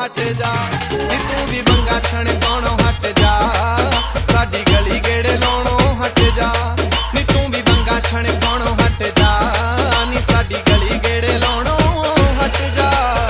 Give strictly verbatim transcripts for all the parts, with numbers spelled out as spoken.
हट जा, नी तू भी बंगा छण पाउणों हट जा, साडी गली गेड़े लाउणों हट जा, नी तू भी बंगा छण पाउणों हट जा, नी साडी गली गेड़े लाउणों हट जा।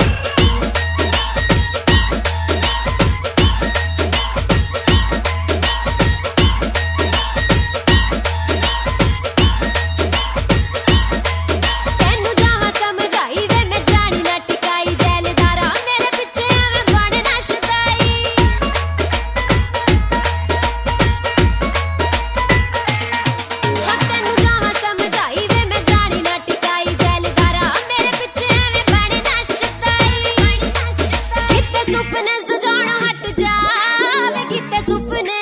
सुपने सजाना हट जा, वे किते सुपने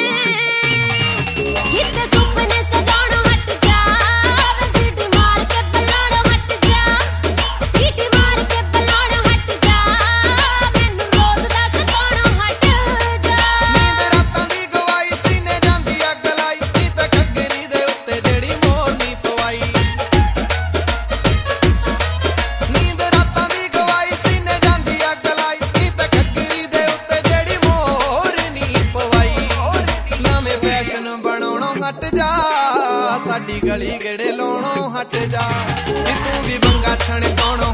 किते सुपने सजाना हट जा, वे सीटी मार के बलाना हट जा, सीटी मार के बलाना हट जा, मैनू रोज दा सताना हट जा। नींद रातां दी गवाई सीने जांदी अग लाई, नी तां घग्गरी दे उत्ते जेड़ी मोर नी पवाई। नींद रातां दी गवाई सीने जांदी अग लाई, नी तां घग्गरी दे उत्ते जेड़ी मोर नी पवाई। नवें फैशन बनाउणों हट जा, साडी गली गेड़े लाउणों हट जा, नी तू भी बंगा छण पाउणों